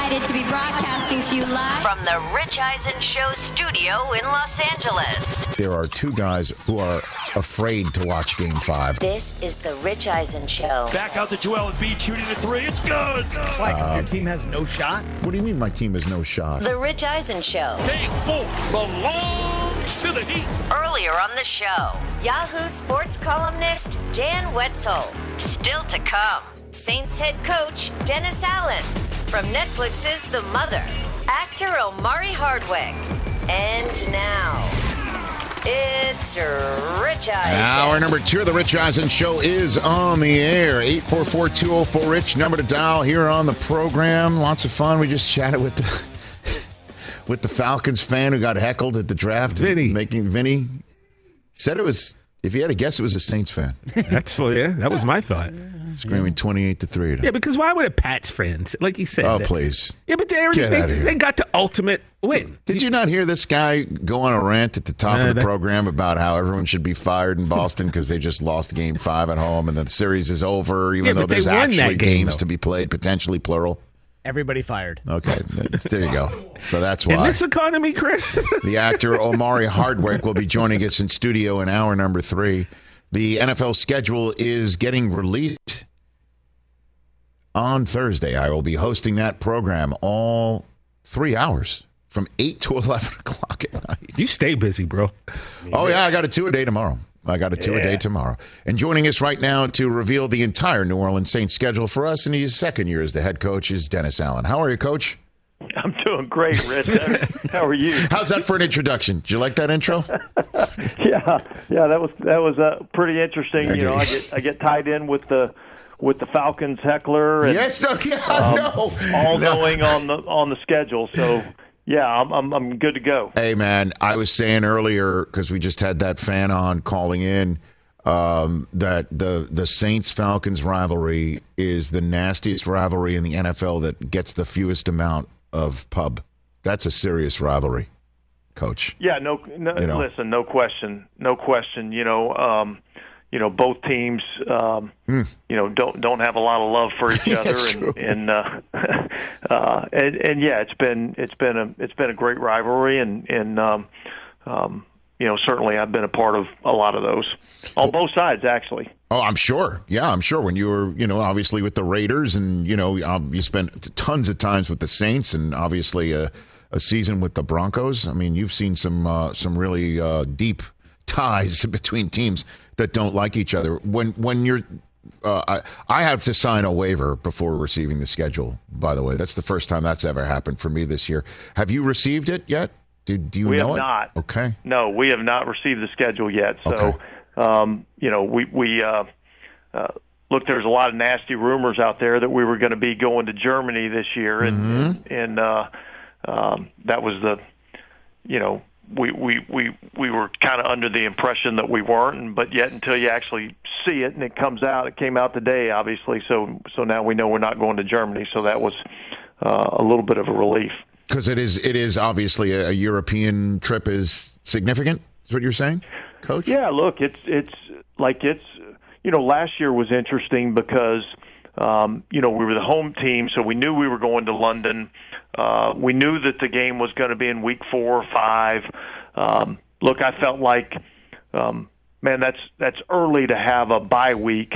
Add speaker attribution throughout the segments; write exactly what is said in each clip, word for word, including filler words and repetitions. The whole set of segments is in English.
Speaker 1: excited to be broadcasting to you live
Speaker 2: from the Rich Eisen Show studio in Los Angeles.
Speaker 3: There are two guys who are afraid to watch Game five.
Speaker 2: This is the Rich Eisen Show.
Speaker 4: Back out to Joel Embiid shooting a three. It's good.
Speaker 5: Why, because uh, your team has no shot?
Speaker 3: What do you mean my team has no shot?
Speaker 2: The Rich Eisen Show.
Speaker 4: Game four belongs to the Heat.
Speaker 2: Earlier on the show, Yahoo Sports columnist Dan Wetzel. Still to come, Saints head coach Dennis Allen. From Netflix's The Mother, actor Omari Hardwick. And now, it's Rich Eisen.
Speaker 3: Hour number two of the Rich Eisen Show is on the air. eight four four, two oh four, RICH, number to dial here on the program. Lots of fun. We just chatted with the with the Falcons fan who got heckled at the draft.
Speaker 6: Vinny.
Speaker 3: Making Vinny said it was, if you had to guess, it was a Saints fan.
Speaker 6: That's well, yeah, that was my thought.
Speaker 3: Screaming twenty-eight to three.
Speaker 6: Yeah, because why would a Pats fans, like you said?
Speaker 3: Oh,
Speaker 6: that,
Speaker 3: please.
Speaker 6: Yeah, but they already
Speaker 3: Get
Speaker 6: they,
Speaker 3: out of here.
Speaker 6: they got the ultimate win.
Speaker 3: Did you not hear this guy go on a rant at the top
Speaker 6: Uh,
Speaker 3: of the
Speaker 6: that-
Speaker 3: program about how everyone should be fired in Boston because they just lost game five at home and the series is over, even
Speaker 6: Yeah,
Speaker 3: though
Speaker 6: but they
Speaker 3: there's
Speaker 6: won
Speaker 3: actually
Speaker 6: that game,
Speaker 3: games
Speaker 6: though.
Speaker 3: to be played, potentially plural?
Speaker 5: Everybody fired.
Speaker 3: Okay, there you go. So that's why.
Speaker 6: In this economy, Chris?
Speaker 3: The actor Omari Hardwick will be joining us in studio in hour number three. The N F L schedule is getting released on Thursday. I will be hosting that program all three hours from eight to eleven o'clock at night.
Speaker 6: You stay busy, bro.
Speaker 3: Oh, yeah, I got a two-a-day tomorrow. I got a two-a-day
Speaker 6: Yeah.
Speaker 3: tomorrow. And joining us right now to reveal the entire New Orleans Saints schedule for us in his second year as the head coach is Dennis Allen. How are you, Coach?
Speaker 7: I'm doing great, Rich. How are you?
Speaker 3: How's that for an introduction? Did you like that intro?
Speaker 7: yeah, yeah, that was that was uh, pretty interesting.
Speaker 3: Thank
Speaker 7: You know,
Speaker 3: you.
Speaker 7: I get I get tied in with the with the Falcons heckler and
Speaker 3: Yes, okay,
Speaker 7: um,
Speaker 3: no.
Speaker 7: all
Speaker 3: No.
Speaker 7: knowing on the on the schedule. So yeah, I'm I'm, I'm good to go.
Speaker 3: Hey, man, I was saying earlier, because we just had that fan on calling in, um, that the, the Saints-Falcons rivalry is the nastiest rivalry in the N F L that gets the fewest amount of pub. That's a serious rivalry, Coach.
Speaker 7: Yeah, no, no
Speaker 3: You know.
Speaker 7: listen, no question, no question. You know, um, you know, both teams, um,
Speaker 3: Mm.
Speaker 7: you know, don't don't have a lot of love for each other,
Speaker 3: That's true.
Speaker 7: and and, uh, uh, and and yeah, it's been it's been a it's been a great rivalry, and and um, um, you know, certainly I've been a part of a lot of those on both sides, actually.
Speaker 3: Oh, I'm sure. Yeah, I'm sure. When you were, you know, obviously with the Raiders and, you know, um, you spent tons of times with the Saints and obviously a, a season with the Broncos. I mean, you've seen some uh, some really uh, deep ties between teams that don't like each other. When when you're uh, I, I have to sign a waiver before receiving the schedule, by the way. That's the first time that's ever happened for me this year. Have you received it yet? Do, do you
Speaker 7: We
Speaker 3: know
Speaker 7: have
Speaker 3: it?
Speaker 7: not.
Speaker 3: Okay.
Speaker 7: No, we have not received the schedule yet. So,
Speaker 3: Okay.
Speaker 7: um, you know, we we uh, uh, look. There's a lot of nasty rumors out there that we were going to be going to Germany this year, and
Speaker 3: Mm-hmm.
Speaker 7: and uh, um, that was the, you know, we we we we were kind of under the impression that we weren't, and, but yet until you actually see it and it comes out, it came out today, obviously. So so now we know we're not going to Germany. So that was uh, a little bit of a relief.
Speaker 3: Because it is, it is obviously a, a European trip is significant. Is what you're saying, Coach?
Speaker 7: Yeah, look, it's it's like it's you know last year was interesting because um, you know we were the home team, so we knew we were going to London. Uh, we knew that the game was going to be in week four or five. Um, look, I felt like, um, man, that's that's early to have a bye week,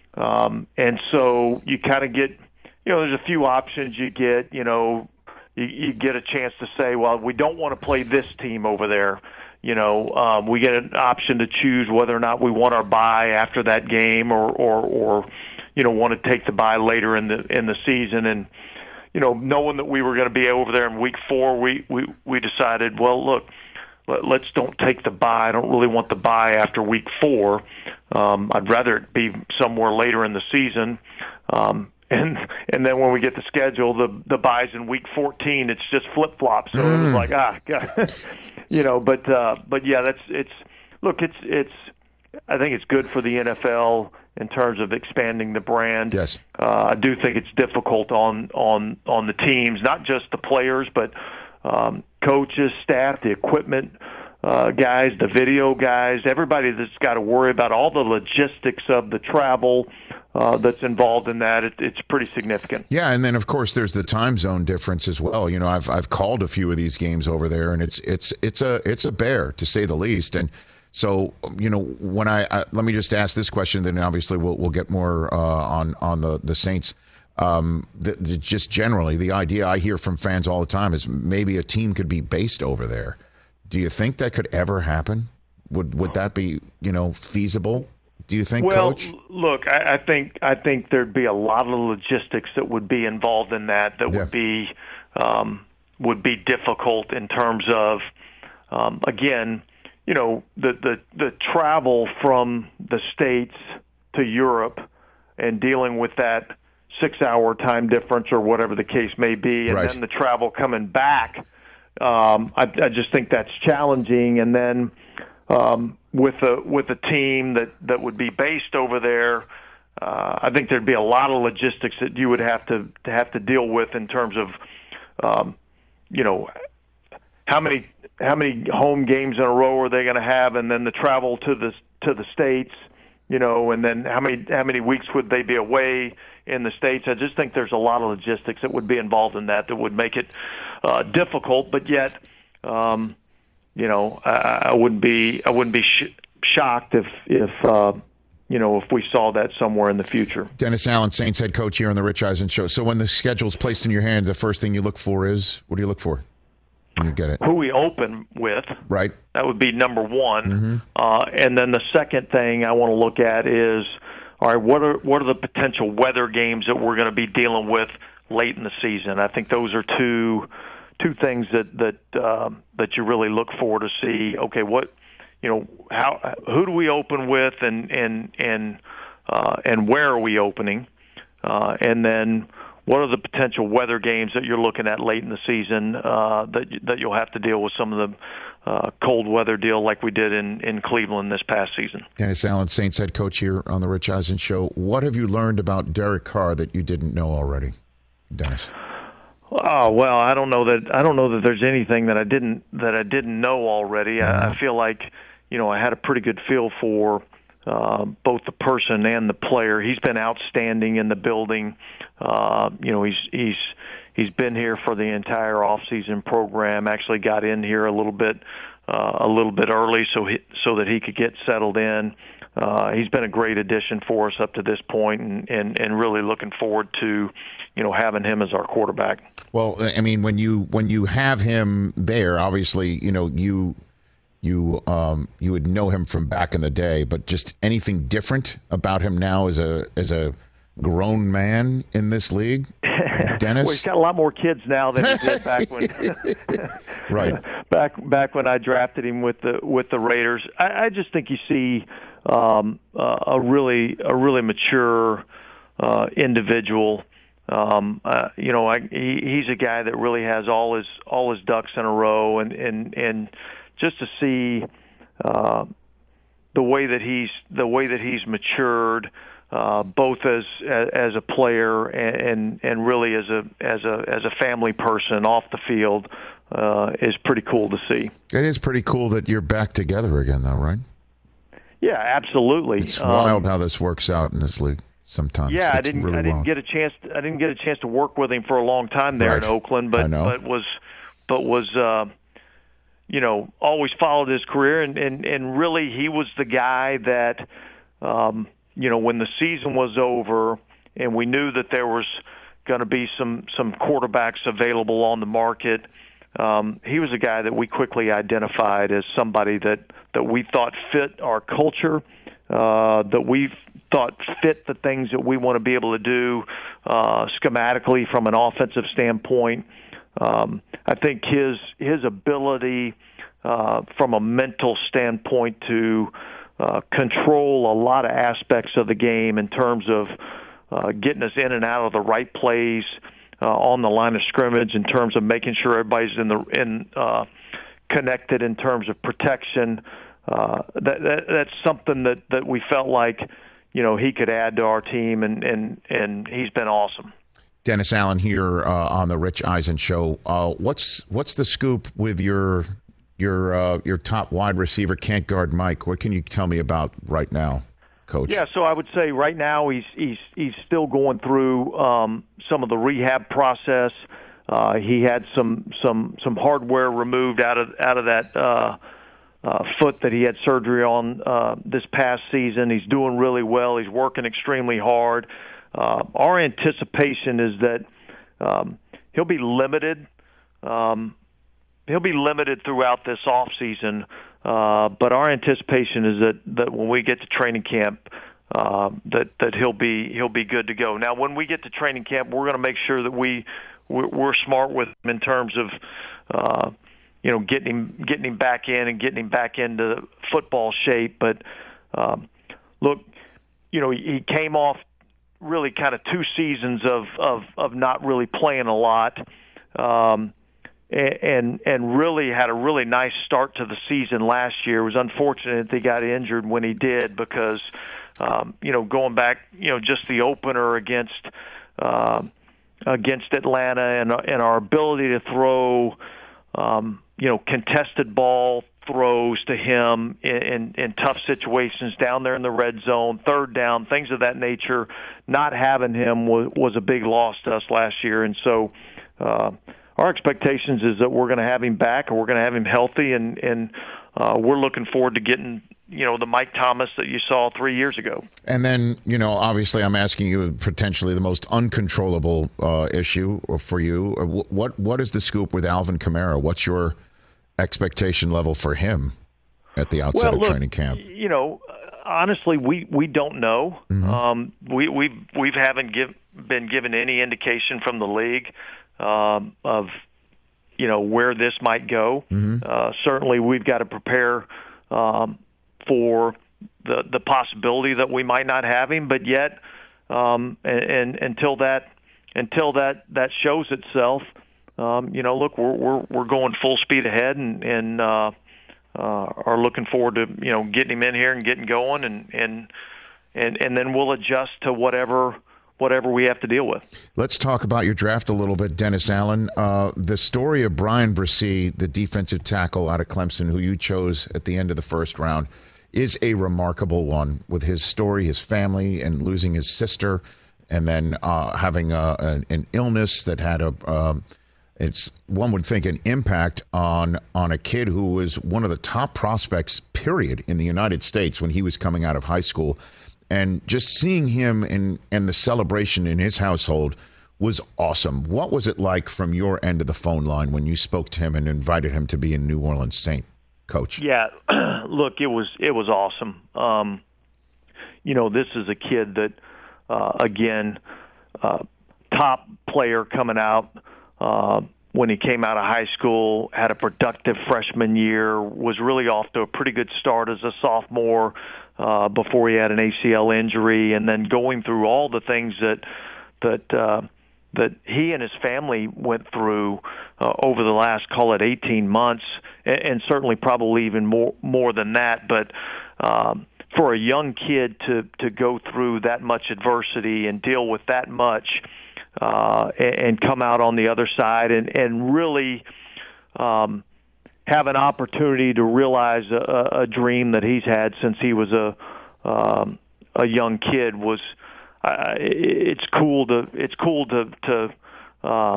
Speaker 7: um, and so you kind of get, you know, there's a few options you get, you know. You, you get a chance to say, well, we don't want to play this team over there. You know, um, we get an option to choose whether or not we want our bye after that game, or, or, or you know, want to take the bye later in the in the season. And you know, knowing that we were going to be over there in week four, we we we decided, well, look, let, let's don't take the bye. I don't really want the bye after week four. Um, I'd rather it be somewhere later in the season. Um, And and then when we get the schedule, the the buys in week fourteen, it's just flip flop. So
Speaker 3: Mm.
Speaker 7: it was like ah, God. you know. But uh, but yeah, that's it's look, it's it's. I think it's good for the N F L in terms of expanding the brand.
Speaker 3: Yes.
Speaker 7: Uh, I do think it's difficult on on on the teams, not just the players, but um, coaches, staff, the equipment uh, guys, the video guys, everybody that's got to worry about all the logistics of the travel. uh, that's involved in that, it, it's pretty significant.
Speaker 3: Yeah, and then of course there's the time zone difference as well. You know, I've I've called a few of these games over there, and it's it's it's a it's a bear to say the least. And so, you know, when I, I let me just ask this question, then obviously we'll we'll get more uh, on on the the Saints. Um, the, the, just generally, the idea I hear from fans all the time is maybe a team could be based over there. Do you think that could ever happen? Would would that be, you know, feasible? Do you think,
Speaker 7: well,
Speaker 3: Coach?
Speaker 7: look, I, I think I think there'd be a lot of logistics that would be involved in that that
Speaker 3: Yeah.
Speaker 7: would be um, would be difficult in terms of um, again, you know, the, the the travel from the States to Europe and dealing with that six-hour time difference or whatever the case may be, and
Speaker 3: Right.
Speaker 7: then the travel coming back. Um, I, I just think that's challenging, and then um, with a with a team that, that would be based over there, uh, I think there'd be a lot of logistics that you would have to, to have to deal with in terms of, um, you know, how many how many home games in a row are they going to have, and then the travel to the to the States, you know, and then how many how many weeks would they be away in the States? I just think there's a lot of logistics that would be involved in that that would make it uh, difficult, but yet, um, you know, I, I wouldn't be I wouldn't be sh- shocked if if uh, you know if we saw that somewhere in the future.
Speaker 3: Dennis Allen, Saints head coach here on the Rich Eisen Show. So when the schedule's placed in your hand, the first thing you look for is, what do you look for when you get it?
Speaker 7: Who we open with,
Speaker 3: Right.
Speaker 7: that would be number one,
Speaker 3: Mm-hmm.
Speaker 7: uh, and then the second thing I want to look at is, all right, what are what are the potential weather games that we're going to be dealing with late in the season? I think those are two two things that that um, that you really look for to see. Okay, what you know, how who do we open with, and and and uh, and where are we opening, uh, and then what are the potential weather games that you're looking at late in the season uh, that that you'll have to deal with some of the uh, cold weather deal like we did in, in Cleveland this past season.
Speaker 3: Dennis Allen, Saints head coach here on the Rich Eisen Show. What have you learned about Derek Carr that you didn't know already, Dennis?
Speaker 7: Oh well, I don't know that I don't know that there's anything that I didn't that I didn't know already. I, I feel like you know I had a pretty good feel for uh, both the person and the player. He's been outstanding in the building. Uh, you know, he's he's he's been here for the entire off-season program. Actually, got in here a little bit uh, a little bit early so he, so that he could get settled in. Uh, he's been a great addition for us up to this point, and, and, and really looking forward to, you know, having him as our quarterback.
Speaker 3: Well, I mean, when you when you have him there, obviously, you know, you you um, you would know him from back in the day, but just anything different about him now as a as a grown man in this league, Dennis?
Speaker 7: Well, he's got a lot more kids now than he did back when.
Speaker 3: Right.
Speaker 7: Back back when I drafted him with the with the Raiders, I, I just think you see um, uh, a really a really mature uh, individual. Um, uh, you know, I, he, he's a guy that really has all his all his ducks in a row, and and, and just to see uh, the way that he's the way that he's matured. Uh, both as as a player and, and and really as a as a as a family person off the field uh, is pretty cool to see.
Speaker 3: It is pretty cool that you're back together again, though, right?
Speaker 7: Yeah, absolutely.
Speaker 3: It's
Speaker 7: Um,
Speaker 3: wild how this works out in this league sometimes.
Speaker 7: Yeah, I
Speaker 3: It's
Speaker 7: didn't
Speaker 3: really
Speaker 7: I didn't
Speaker 3: wild.
Speaker 7: get a chance. To, I didn't get a chance to work with him for a long time there
Speaker 3: Right.
Speaker 7: in Oakland,
Speaker 3: I
Speaker 7: but
Speaker 3: know.
Speaker 7: but was but was uh, you know always followed his career, and, and and really he was the guy that. Um, You know, when the season was over and we knew that there was going to be some, some quarterbacks available on the market, um, he was a guy that we quickly identified as somebody that, that we thought fit our culture, uh, that we thought fit the things that we want to be able to do uh, schematically from an offensive standpoint. Um, I think his his ability uh, from a mental standpoint to Uh, control a lot of aspects of the game in terms of uh, getting us in and out of the right plays uh, on the line of scrimmage, in terms of making sure everybody's in the in uh, connected in terms of protection. Uh, that, that that's something that, that we felt like you know he could add to our team, and and, and he's been awesome.
Speaker 3: Dennis Allen here uh, on the Rich Eisen Show. Uh, what's what's the scoop with your your uh, your top wide receiver can't guard Mike? What can you tell me about right now? Coach?
Speaker 7: Yeah, so I would say right now he's he's he's still going through um, some of the rehab process. Uh, he had some some some hardware removed out of out of that uh, uh, foot that he had surgery on uh, this past season. He's doing really well. He's working extremely hard. Uh, our anticipation is that um, he'll be limited. Um, he'll be limited throughout this off season. Uh, but our anticipation is that, that when we get to training camp, uh, that that he'll be he'll be good to go. Now, when we get to training camp, we're going to make sure that we we're, we're smart with him in terms of uh, you know getting him getting him back in and getting him back into football shape. But um, look, you know, he came off really kind of two seasons of of, of not really playing a lot. Um, And and really had a really nice start to the season last year. It was unfortunate that he got injured when he did because, um, you know, going back, you know, just the opener against uh, against Atlanta and and our ability to throw, um, you know, contested ball throws to him in, in, in tough situations down there in the red zone, third down, things of that nature. Not having him was was a big loss to us last year, and so. Uh, Our expectations is that we're going to have him back, or we're going to have him healthy, and and uh, we're looking forward to getting you know the Mike Thomas that you saw three years ago.
Speaker 3: And then you know, obviously, I'm asking you potentially the most uncontrollable uh, issue for you. What what is the scoop with Alvin Kamara? What's your expectation level for him at the outset
Speaker 7: well,
Speaker 3: of
Speaker 7: look,
Speaker 3: training camp?
Speaker 7: You know, honestly, we, we don't know. Mm-hmm. Um, we we we haven't give, been given any indication from the league. Um, of you know where this might go. Mm-hmm. Uh, certainly, we've got to prepare um, for the the possibility that we might not have him. But yet, um, and, and until that until that, that shows itself, um, you know, look, we're we're we're going full speed ahead, and and uh, uh, are looking forward to you know getting him in here and getting going, and and and, and then we'll adjust to whatever. whatever we have to deal with.
Speaker 3: Let's talk about your draft a little bit, Dennis Allen. Uh, the story of Bryan Bresee, the defensive tackle out of Clemson, who you chose at the end of the first round, is a remarkable one with his story, his family, and losing his sister, and then uh, having a, an, an illness that had a, um, it's one would think, an impact on, on a kid who was one of the top prospects, period, in the United States when he was coming out of high school. And just seeing him and, and the celebration in his household was awesome. What was it like from your end of the phone line when you spoke to him and invited him to be in New Orleans Saint, Coach?
Speaker 7: Yeah, look, it was it was awesome. Um, you know, this is a kid that, uh, again, uh, top player coming out uh, when he came out of high school, had a productive freshman year, was really off to a pretty good start as a sophomore. Uh, before he had an A C L injury, and then going through all the things that that uh, that he and his family went through uh, over the last, call it eighteen months, and, and certainly probably even more more than that. But um, for a young kid to to go through that much adversity and deal with that much, uh, and, and come out on the other side, and and really. Um, have an opportunity to realize a, a dream that he's had since he was a um, a young kid was uh, it's cool to it's cool to to uh,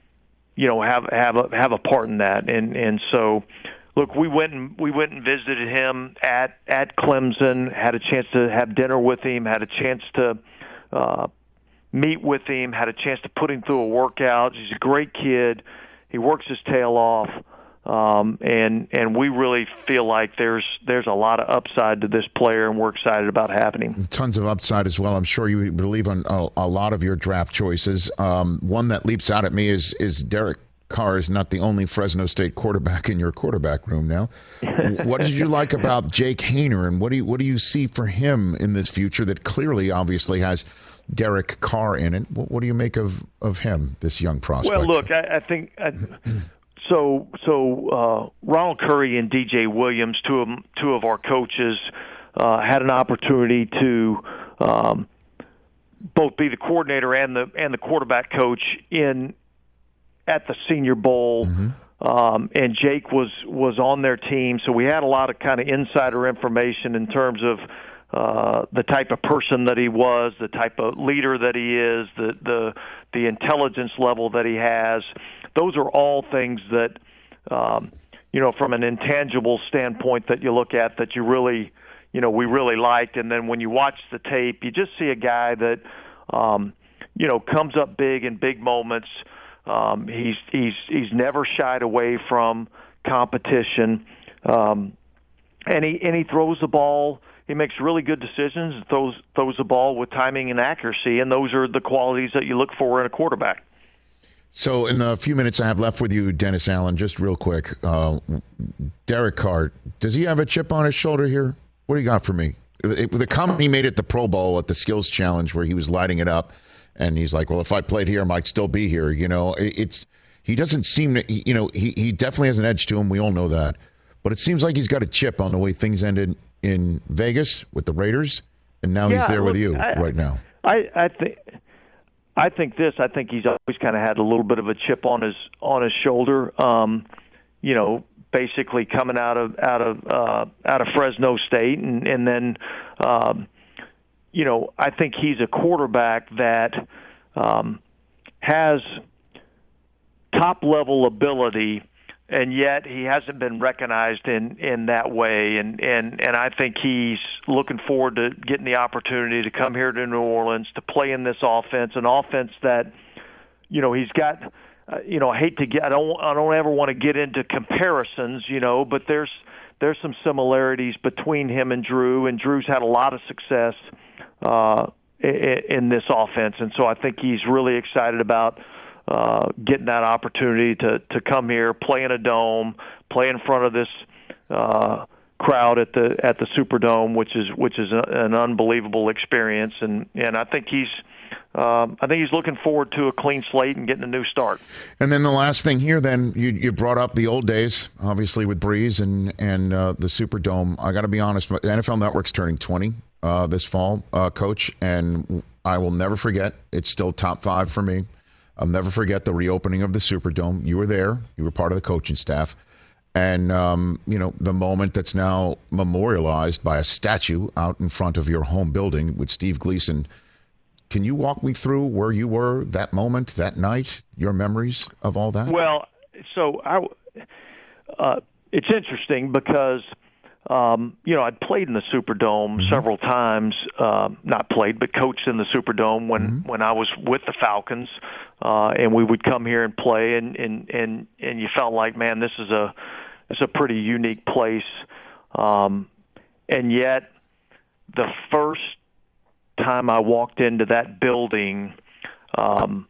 Speaker 7: you know have have a have a part in that, and and so look, we went and we went and visited him at at Clemson, had a chance to have dinner with him, had a chance to uh, meet with him, had a chance to put him through a workout. He's a great kid. He works his tail off. Um, and and we really feel like there's there's a lot of upside to this player, and we're excited about having him.
Speaker 3: Tons of upside as well. I'm sure you believe on a, a lot of your draft choices. Um, one that leaps out at me is is Derek Carr is not the only Fresno State quarterback in your quarterback room now. What did you like about Jake Haener, and what do you what do you see for him in this future that clearly, obviously, has Derek Carr in it? What, what do you make of of him, this young prospect?
Speaker 7: Well, look, I, I think. I, So, so uh, Ronald Curry and D J Williams, two of two of our coaches, uh, had an opportunity to um, both be the coordinator and the and the quarterback coach in at the Senior Bowl. Mm-hmm. Um, and Jake was was on their team, so we had a lot of kind of insider information in terms of uh, the type of person that he was, the type of leader that he is, the the the intelligence level that he has. Those are all things that, um, you know, from an intangible standpoint that you look at that you really, you know, we really liked. And then when you watch the tape, you just see a guy that, um, you know, comes up big in big moments. Um, he's he's he's never shied away from competition, um, and he and he throws the ball. He makes really good decisions. Throws throws the ball with timing and accuracy, and those are the qualities that you look for in a quarterback.
Speaker 3: So, in the few minutes I have left with you, Dennis Allen, just real quick, uh, Derek Carr, does he have a chip on his shoulder here? What do you got for me? It, the comment he made at the Pro Bowl at the Skills Challenge, where he was lighting it up. And he's like, well, if I played here, I might still be here. You know, it's he doesn't seem to, you know, he, he definitely has an edge to him. We all know that. But it seems like he's got a chip on the way things ended in Vegas with the Raiders. And now
Speaker 7: yeah,
Speaker 3: he's there
Speaker 7: look,
Speaker 3: with you
Speaker 7: I,
Speaker 3: right now.
Speaker 7: I, I think I think this. I think he's always kind of had a little bit of a chip on his on his shoulder. Um, you know, basically coming out of out of uh, out of Fresno State, and and then. Um, You know, I think he's a quarterback that um, has top-level ability, and yet he hasn't been recognized in, in that way. And, and, and I think he's looking forward to getting the opportunity to come here to New Orleans to play in this offense, an offense that, you know, he's got. Uh, you know, I hate to get. I don't. I don't ever want to get into comparisons. You know, but there's there's some similarities between him and Drew, and Drew's had a lot of success Uh, in this offense, and so I think he's really excited about uh, getting that opportunity to to come here, play in a dome, play in front of this uh, crowd at the at the Superdome, which is which is a, an unbelievable experience, and and I think he's um, I think he's looking forward to a clean slate and getting a new start.
Speaker 3: And then the last thing here, then you you brought up the old days, obviously with Breeze and and uh, the Superdome. I got to be honest, the N F L Network's turning twenty. Uh, this fall, uh, Coach, and I will never forget. It's still top five for me. I'll never forget the reopening of the Superdome. You were there. You were part of the coaching staff. And, um, you know, the moment that's now memorialized by a statue out in front of your home building with Steve Gleason. Can you walk me through where you were that moment, that night, your memories of all that?
Speaker 7: Well, so I, uh, it's interesting because – Um, you know, I'd played in the Superdome mm-hmm. several times. Uh, not played, but coached in the Superdome when, mm-hmm. when I was with the Falcons, uh, and we would come here and play, and, and, and, and you felt like, man, this is a this is a pretty unique place. Um, and yet, the first time I walked into that building, um,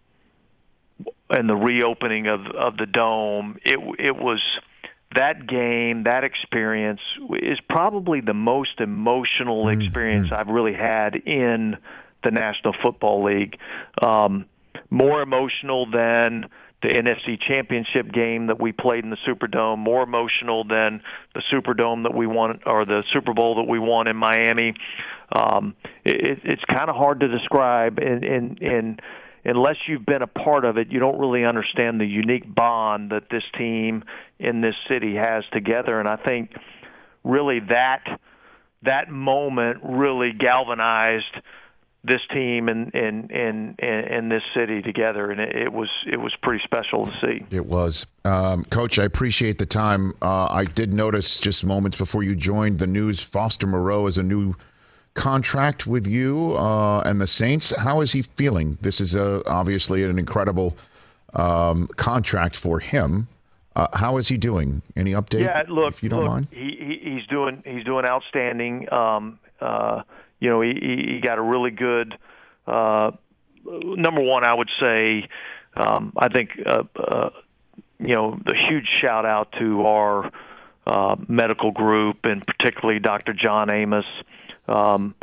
Speaker 7: and the reopening of of the dome, it it was. That game, that experience is probably the most emotional experience mm-hmm. I've really had in the National Football League. Um, more emotional than the N F C Championship game that we played in the Superdome, more emotional than the Superdome that we won, or the Super Bowl that we won in Miami. Um, it, it's kind of hard to describe, and, and, and unless you've been a part of it, you don't really understand the unique bond that this team in this city has together. And I think really that that moment really galvanized this team and in in in this city together, and it, it was it was pretty special to see.
Speaker 3: It was, um, Coach. I appreciate the time. Uh, I did notice just moments before you joined the news, Foster Moreau is a new contract with you uh, and the Saints. How is he feeling? This is a, obviously an incredible um, contract for him. Uh, how is he doing? Any update?
Speaker 7: Yeah, look,
Speaker 3: if you don't
Speaker 7: look,
Speaker 3: mind.
Speaker 7: He, he, he's doing he's doing outstanding. Um, uh, you know, he, he got a really good. Uh, number one, I would say, um, I think uh, uh, you know, the huge shout out to our uh, medical group, and particularly Doctor John Amos. Um,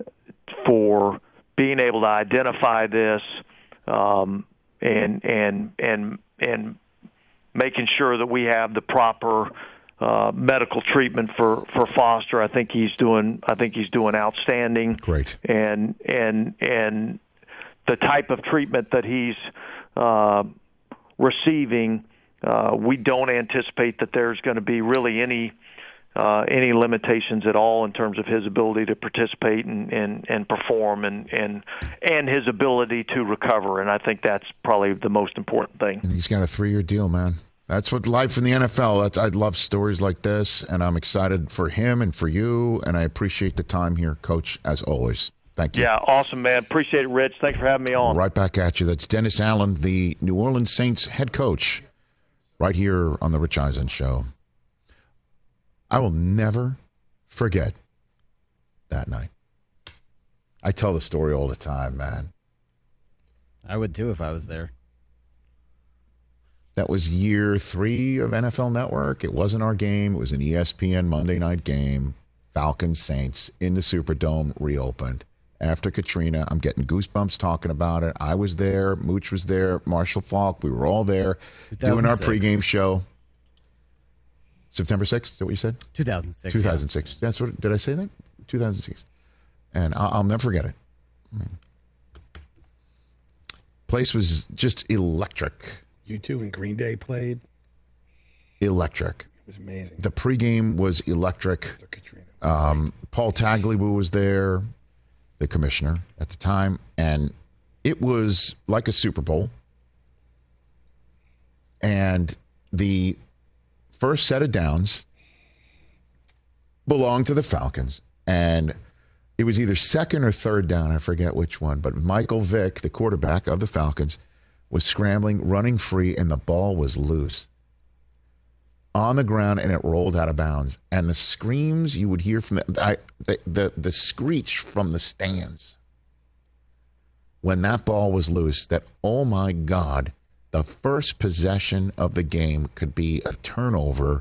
Speaker 7: for being able to identify this um, and and and and making sure that we have the proper uh, medical treatment for, for Foster, I think he's doing I think he's doing outstanding.
Speaker 3: Great.
Speaker 7: And and and the type of treatment that he's uh, receiving, uh, we don't anticipate that there's going to be really any uh, any limitations at all in terms of his ability to participate and, and, and perform and, and and his ability to recover. And I think that's probably the most important thing.
Speaker 3: And he's got a three-year deal, man. That's what life in the N F L. That's, I love stories like this, and I'm excited for him and for you, and I appreciate the time here, Coach, as always. Thank you.
Speaker 7: Yeah, awesome, man. Appreciate it, Rich. Thanks for having me on.
Speaker 3: Right back at you. That's Dennis Allen, the New Orleans Saints head coach, right here on the Rich Eisen Show. I will never forget that night. I tell the story all the time, man.
Speaker 5: I would too if I was there.
Speaker 3: That was year three of N F L Network. It wasn't our game. It was an E S P N Monday night game. Falcons Saints in the Superdome reopened. After Katrina, I'm getting goosebumps talking about it. I was there. Mooch was there. Marshall Falk. We were all there doing our pregame show. September sixth, is that what you said?
Speaker 5: two thousand six.
Speaker 3: two thousand six. Yeah. That's what, did I say that? two thousand six. And I'll, I'll never forget it. Place was just electric.
Speaker 6: You two and Green Day played.
Speaker 3: Electric.
Speaker 6: It was amazing.
Speaker 3: The pregame was electric. Um, Paul Tagliabue was there, the commissioner at the time, and it was like a Super Bowl. And the first set of downs belonged to the Falcons, and it was either second or third down, I forget which one, but Michael Vick, the quarterback of the Falcons, was scrambling, running free, and the ball was loose on the ground, and it rolled out of bounds. And the screams you would hear from the, I, the, the, the screech from the stands when that ball was loose, that, oh my God, the first possession of the game could be a turnover,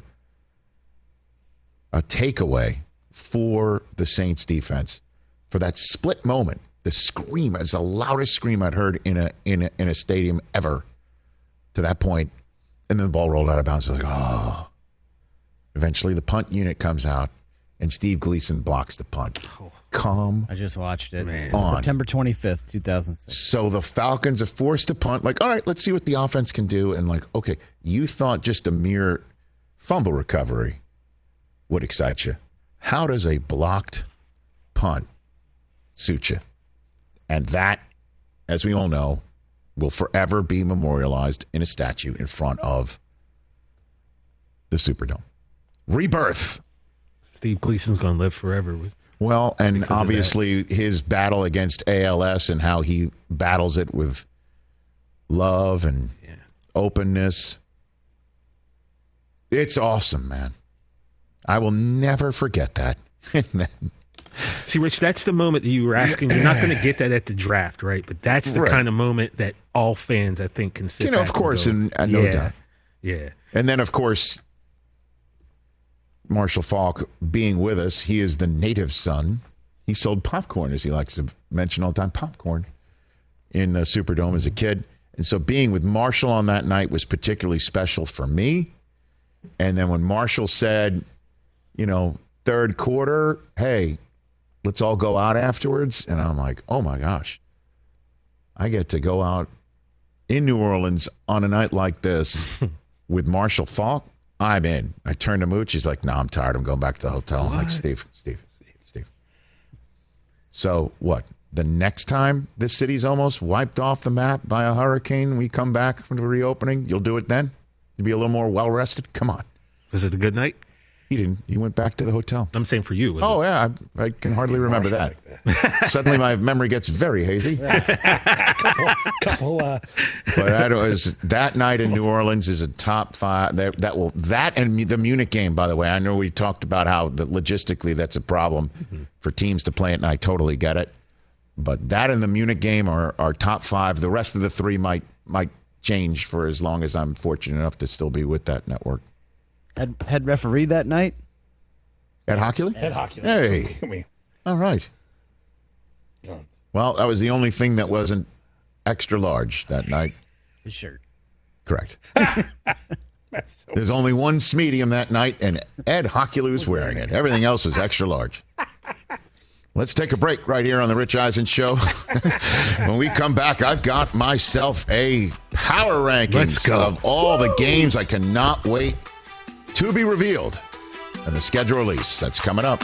Speaker 3: a takeaway for the Saints defense. For that split moment, the scream is the loudest scream I'd heard in a in a, in a stadium ever to that point. And then the ball rolled out of bounds. I was like, oh. Eventually, the punt unit comes out, and Steve Gleason blocks the punt. Calm.
Speaker 5: I just watched it.
Speaker 6: Man.
Speaker 3: On.
Speaker 5: September twenty-fifth, two thousand six.
Speaker 3: So the Falcons are forced to punt. Like, all right, let's see what the offense can do. And like, okay, you thought just a mere fumble recovery would excite you. How does a blocked punt suit you? And that, as we all know, will forever be memorialized in a statue in front of the Superdome. Rebirth.
Speaker 6: Steve Gleason's going to live forever. With,
Speaker 3: well, and obviously his battle against A L S and how he battles it with love and
Speaker 6: yeah.
Speaker 3: openness. It's awesome, man. I will never forget that.
Speaker 6: See, Rich, that's the moment that you were asking. You're not going to get that at the draft, right? But that's the
Speaker 3: Right.
Speaker 6: kind of moment that all fans, I think, can sit
Speaker 3: You know,
Speaker 6: back
Speaker 3: of course,
Speaker 6: and, go,
Speaker 3: and uh, no
Speaker 6: yeah,
Speaker 3: doubt.
Speaker 6: Yeah.
Speaker 3: And then, of course, Marshall Falk being with us, he is the native son. He sold popcorn, as he likes to mention all the time, popcorn in the Superdome as a kid. And so being with Marshall on that night was particularly special for me. And then when Marshall said, you know, third quarter, hey, let's all go out afterwards. And I'm like, oh, my gosh. I get to go out in New Orleans on a night like this with Marshall Falk. I'm in. I turned to Mooch. He's like, no, I'm tired. I'm going back to the hotel. I'm like, Steve, Steve, Steve, Steve. So what? The next time this city's almost wiped off the map by a hurricane, we come back from the reopening, you'll do it then? You'll be a little more well-rested? Come on.
Speaker 6: Was it a good night?
Speaker 3: He didn't. He went back to the hotel.
Speaker 6: I'm saying for you. Was
Speaker 3: Oh,
Speaker 6: it?
Speaker 3: yeah. I, I can hardly remember that. Like Suddenly my memory gets very hazy.
Speaker 6: couple, uh,
Speaker 3: But that was that night in New Orleans is a top five. That, that will that and the Munich game, by the way. I know we talked about how the, logistically that's a problem mm-hmm. for teams to play it, and I totally get it. But that and the Munich game are, are top five. The rest of the three might might change for as long as I'm fortunate enough to still be with that network.
Speaker 5: Head, head referee that night?
Speaker 3: At Hockley?
Speaker 8: At Hockley.
Speaker 3: Hey.
Speaker 8: I mean,
Speaker 3: all right.
Speaker 8: no.
Speaker 3: Well, that was the only thing that wasn't extra large that night.
Speaker 5: His shirt.
Speaker 3: Correct.
Speaker 8: That's so
Speaker 3: There's only one medium that night, and Ed Hockley was wearing it. Everything else was extra large. Let's take a break right here on the Rich Eisen Show. When we come back, I've got myself a power rankings
Speaker 6: Let's go.
Speaker 3: of all the games. I cannot wait to be revealed and the schedule release. That's coming up.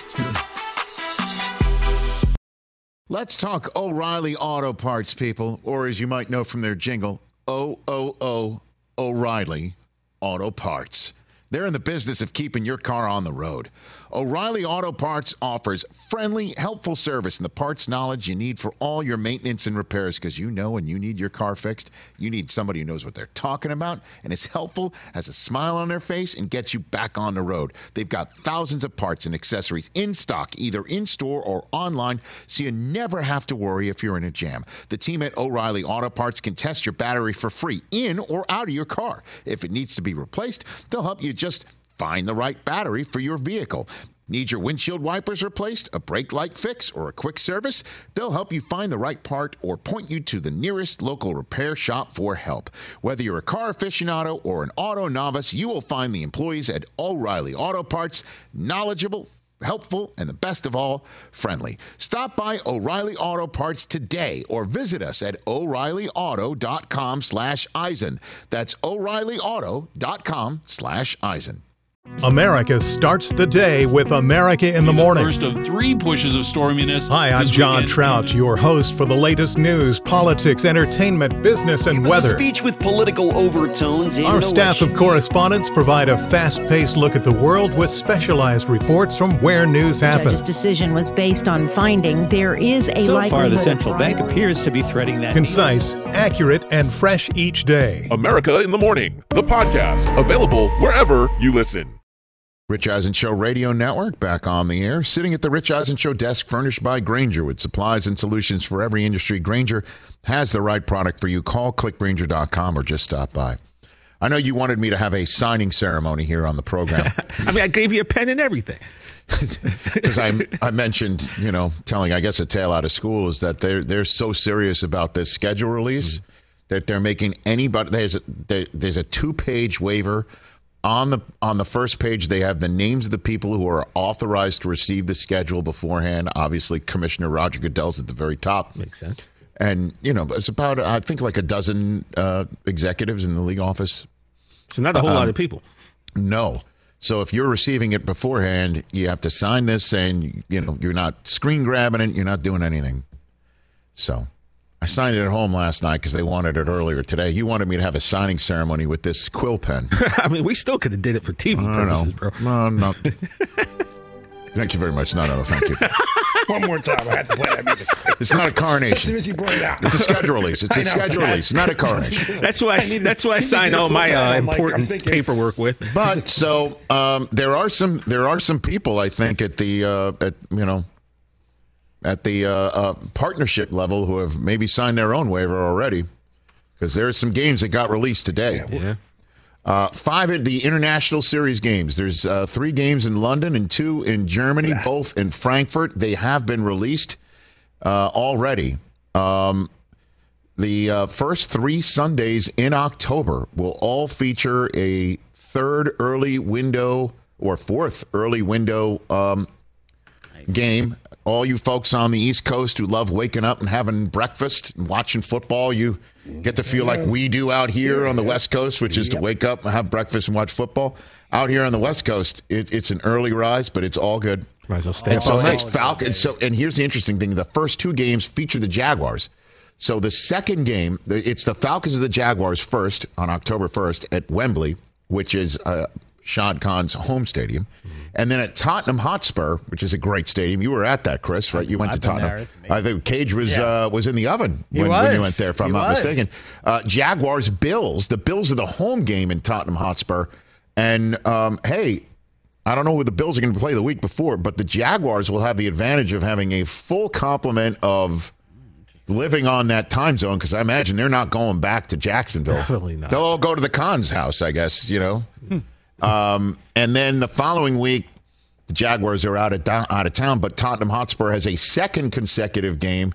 Speaker 3: Let's talk O'Reilly Auto Parts, people, or as you might know from their jingle, O O O O'Reilly Auto Parts. They're in the business of keeping your car on the road. O'Reilly Auto Parts offers friendly, helpful service and the parts knowledge you need for all your maintenance and repairs, because you know when you need your car fixed, you need somebody who knows what they're talking about and is helpful, has a smile on their face, and gets you back on the road. They've got thousands of parts and accessories in stock, either in-store or online, so you never have to worry if you're in a jam. The team at O'Reilly Auto Parts can test your battery for free in or out of your car. If it needs to be replaced, they'll help you just find the right battery for your vehicle. Need your windshield wipers replaced, a brake light fix, or a quick service? They'll help you find the right part or point you to the nearest local repair shop for help. Whether you're a car aficionado or an auto novice, you will find the employees at O'Reilly Auto Parts knowledgeable, helpful, and the best of all, friendly. Stop by O'Reilly Auto Parts today or visit us at O'Reilly Auto dot com slash Eisen. That's O'Reilly Auto dot com slash Eisen.
Speaker 9: America starts the day with America in the Morning.
Speaker 10: First of three pushes of storminess.
Speaker 9: Hi, I'm John Trout, your host for the latest news, politics, entertainment, business, and weather.
Speaker 11: A speech with political overtones.
Speaker 9: Our staff of correspondents provide a fast-paced look at the world with specialized reports from where news happens.
Speaker 12: The decision was based on finding there is a
Speaker 13: so
Speaker 12: likelihood.
Speaker 13: So far, the central bank appears to be threading that.
Speaker 9: Concise, accurate, and fresh each day.
Speaker 14: America in the Morning, the podcast, available wherever you listen.
Speaker 3: Rich Eisen Show Radio Network back on the air, sitting at the Rich Eisen Show desk furnished by Grainger with supplies and solutions for every industry. Grainger has the right product for you. Call click grainger dot com or just stop by. I know you wanted me to have a signing ceremony here on the program.
Speaker 6: I mean, I gave you a pen and everything.
Speaker 3: Because I, I mentioned, you know, telling, I guess, a tale out of school is that they're, they're so serious about this schedule release mm-hmm. that they're making anybody, there's a, there, there's a two-page waiver. On the on the first page, they have the names of the people who are authorized to receive the schedule beforehand. Obviously, Commissioner Roger Goodell's at the very top.
Speaker 6: Makes sense.
Speaker 3: And, you know, it's about, I think, like a dozen uh, executives in the league office.
Speaker 6: So not a whole
Speaker 3: um,
Speaker 6: lot of people.
Speaker 3: No. So if you're receiving it beforehand, you have to sign this saying, you know, you're not screen grabbing it, you're not doing anything. So I signed it at home last night because they wanted it earlier today. You wanted me to have a signing ceremony with this quill pen.
Speaker 6: I mean, we still could have did it for T V purposes, bro.
Speaker 3: No, no. Thank you very much. No, no, thank you.
Speaker 8: One more time. I have to play that music.
Speaker 3: It's not a coronation.
Speaker 8: As soon as you brought it out.
Speaker 3: It's a schedule release. It's a schedule release, not a coronation.
Speaker 6: That's why I, that's why I signed all my uh, important like, paperwork with.
Speaker 3: But so um, there are some there are some people, I think, at the uh, at you know at the uh, uh, partnership level who have maybe signed their own waiver already, because there are some games that got released today.
Speaker 6: Yeah. yeah.
Speaker 3: Uh, five of the International Series games. There's uh, three games in London and two in Germany, both in Frankfurt. They have been released uh, already. Um, the uh, first three Sundays in October will all feature a third early window or fourth early window um, nice. game. All you folks on the East Coast who love waking up and having breakfast and watching football, you get to feel like we do out here on the West Coast, which is to wake up and have breakfast and watch football. Out here on the West Coast, it, it's an early rise, but it's all good.
Speaker 6: Might as well stay
Speaker 3: and so
Speaker 6: up
Speaker 3: it's Falcons. So, and here's the interesting thing: the first two games feature the Jaguars. So the second game, it's the Falcons of the Jaguars first on October first at Wembley, which is uh, Shad Khan's home stadium. And then at Tottenham Hotspur, which is a great stadium. You were at that, Chris, right? You went
Speaker 5: I've
Speaker 3: to Tottenham. I think Cage was yeah. uh, was in the oven when, when you went there, if I'm
Speaker 5: he
Speaker 3: not
Speaker 5: was.
Speaker 3: mistaken. Uh, Jaguars, Bills. The Bills are the home game in Tottenham Hotspur. And, um, hey, I don't know who the Bills are going to play the week before, but the Jaguars will have the advantage of having a full complement of living on that time zone, because I imagine they're not going back to Jacksonville.
Speaker 6: Definitely not.
Speaker 3: They'll all go to the Khan's house, I guess, you know. Um, and then the following week, the Jaguars are out of, out of town, but Tottenham Hotspur has a second consecutive game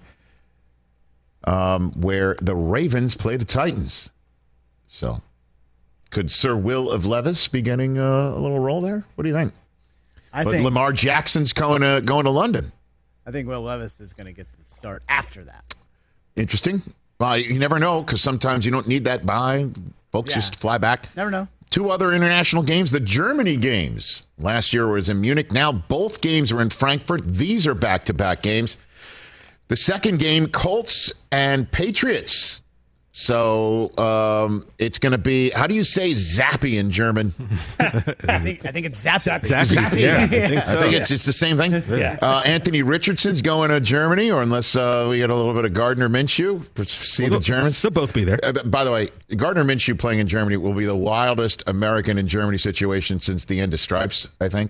Speaker 3: um, where the Ravens play the Titans. So could Sir Will of Levis be getting uh, a little role there? What do you think?
Speaker 5: I
Speaker 3: but
Speaker 5: think
Speaker 3: Lamar Jackson's going to, going to London.
Speaker 5: I think Will Levis is going to get the start after that.
Speaker 3: Interesting. Well, you never know, because sometimes you don't need that bye. Folks
Speaker 5: Yeah.
Speaker 3: just fly back.
Speaker 5: Never know.
Speaker 3: Two other international games, the Germany games. Last year was in Munich. Now both games are in Frankfurt. These are back-to-back games. The second game, Colts and Patriots. So um, it's going to be, how do you say zappy in German?
Speaker 5: I think I think it's zappy.
Speaker 6: Zappy.
Speaker 3: Zappy.
Speaker 6: Yeah, I think, so.
Speaker 3: I think it's just the same thing.
Speaker 8: Yeah.
Speaker 3: Uh, Anthony Richardson's going to Germany, or unless uh, we get a little bit of Gardner Minshew to see
Speaker 6: Well,
Speaker 3: the Germans.
Speaker 6: They'll both be there.
Speaker 3: Uh, by the way, Gardner Minshew playing in Germany will be the wildest American in Germany situation since the end of Stripes, I think.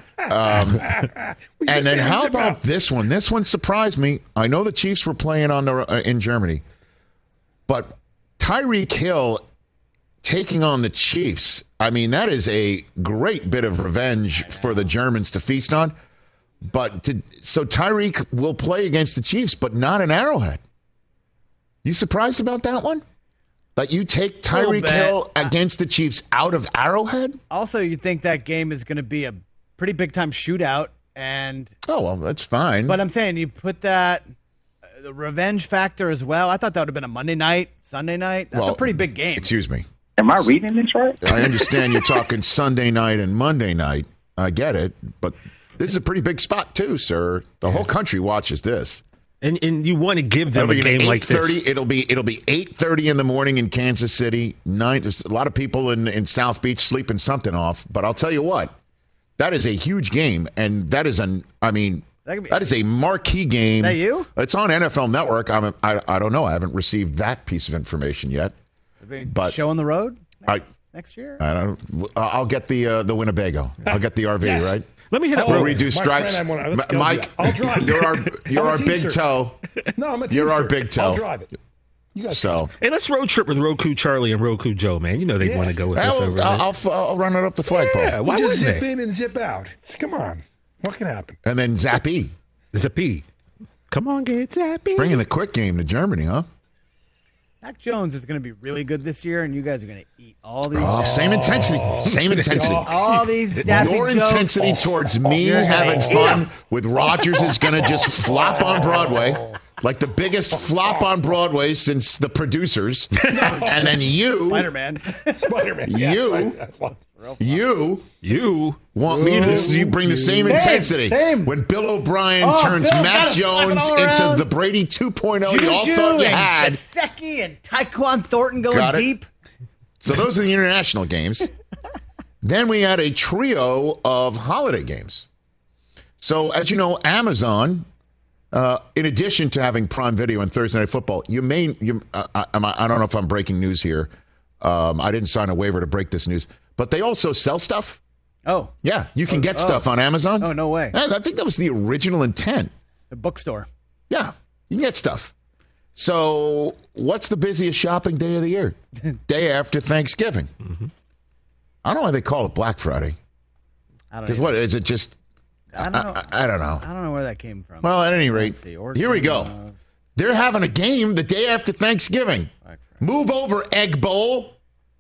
Speaker 3: Um, and then how about this one? This one surprised me. I know the Chiefs were playing on the, uh, in Germany, but Tyreek Hill taking on the Chiefs, I mean, that is a great bit of revenge for the Germans to feast on. But to, so Tyreek will play against the Chiefs, but not in Arrowhead. You surprised about that one? That you take Tyreek Hill against the Chiefs out of Arrowhead?
Speaker 5: Also, you think that game is going to be a pretty big time shootout, and
Speaker 3: oh well, that's fine.
Speaker 5: But I'm saying you put that uh, the revenge factor as well. I thought that would have been a Monday night, Sunday night. That's
Speaker 3: well,
Speaker 5: a pretty big game.
Speaker 3: Excuse me.
Speaker 15: Am I reading this right?
Speaker 3: I understand you're talking Sunday night and Monday night. I get it, but this is a pretty big spot too, sir. The whole country watches this.
Speaker 6: And and you want to give them
Speaker 3: it'll
Speaker 6: a game like this.
Speaker 3: It'll be it'll be eight thirty in the morning in Kansas City. Nine. There's a lot of people in, in South Beach sleeping something off. But I'll tell you what, that is a huge game, and that is an. I mean, that, be, that is a marquee game.
Speaker 5: That you?
Speaker 3: It's on N F L Network. I'm. I I don't know. I haven't received that piece of information yet. But
Speaker 5: show on the road
Speaker 3: I,
Speaker 5: next year.
Speaker 3: I don't. I'll get the uh, the Winnebago. I'll get the R V.
Speaker 8: Yes.
Speaker 3: right.
Speaker 6: Let me hit up.
Speaker 3: We'll
Speaker 6: Oh,
Speaker 3: redo Stripes.
Speaker 8: Friend, wanna, let's go
Speaker 3: Mike,
Speaker 8: I'll drive.
Speaker 3: You're our you're
Speaker 8: I'm a
Speaker 3: our big
Speaker 8: teamster.
Speaker 3: toe.
Speaker 8: No, I'm a teamster.
Speaker 3: You're our big toe.
Speaker 8: I'll drive it. You guys
Speaker 3: so.
Speaker 6: Hey, let's road trip with Roku Charlie and Roku Joe, man. You know they
Speaker 8: Yeah.
Speaker 6: want to go with
Speaker 3: I'll,
Speaker 6: us over
Speaker 3: I'll,
Speaker 6: there.
Speaker 3: I'll, I'll run it up the flagpole.
Speaker 6: Yeah, why
Speaker 8: we just
Speaker 6: wouldn't
Speaker 8: zip
Speaker 6: they?
Speaker 8: in and zip out. It's, come on. What can happen?
Speaker 3: And then Zappy.
Speaker 6: Zappy. Come on, get Zappy.
Speaker 3: Bringing the quick game to Germany, huh?
Speaker 5: Mac Jones is going to be really good this year, and you guys are going to eat all these.
Speaker 3: Oh, same intensity. Same intensity.
Speaker 5: All these zappy
Speaker 3: Your
Speaker 5: jokes.
Speaker 3: intensity towards me
Speaker 5: You're
Speaker 3: having
Speaker 5: gonna
Speaker 3: fun
Speaker 5: eat 'em.
Speaker 3: with Rodgers is going to just flop on Broadway. Like the biggest flop on Broadway since The Producers. And then you.
Speaker 5: Spider-Man.
Speaker 8: Spider-Man.
Speaker 3: You. You.
Speaker 6: You.
Speaker 3: Want me to you bring the same,
Speaker 5: Same,
Speaker 3: intensity.
Speaker 5: same.
Speaker 3: When Bill O'Brien
Speaker 5: Oh,
Speaker 3: turns
Speaker 5: Bill's got
Speaker 3: Matt
Speaker 5: us flipping
Speaker 3: Jones
Speaker 5: all
Speaker 3: into
Speaker 5: around.
Speaker 3: the Brady two point oh you all
Speaker 5: Juju
Speaker 3: thought you
Speaker 5: and
Speaker 3: had.
Speaker 5: Gesicki and Tyquan Thornton going
Speaker 3: Got it.
Speaker 5: deep.
Speaker 3: So those are the international games. Then we had a trio of holiday games. So as you know, Amazon, uh, in addition to having Prime Video and Thursday Night Football, you may, you, uh, I, I don't know if I'm breaking news here. Um, I didn't sign a waiver to break this news, but they also sell stuff.
Speaker 5: Oh.
Speaker 3: Yeah, you can
Speaker 5: Oh,
Speaker 3: get
Speaker 5: oh.
Speaker 3: stuff on Amazon.
Speaker 5: Oh, no way.
Speaker 3: And I think that was the original intent.
Speaker 5: The bookstore.
Speaker 3: Yeah, you can get stuff. So what's the busiest shopping day of the year? Day after Thanksgiving.
Speaker 6: Mm-hmm.
Speaker 3: I don't know why they call it Black Friday.
Speaker 5: I don't
Speaker 3: Because
Speaker 5: know.
Speaker 3: what is it? Just
Speaker 5: I don't know.
Speaker 3: I, I, I don't know.
Speaker 5: I don't know where that came from.
Speaker 3: Well, at any rate,
Speaker 5: Let's see.
Speaker 3: here we go.
Speaker 5: Origin of-
Speaker 3: They're having a game the day after Thanksgiving. Move over, Egg Bowl.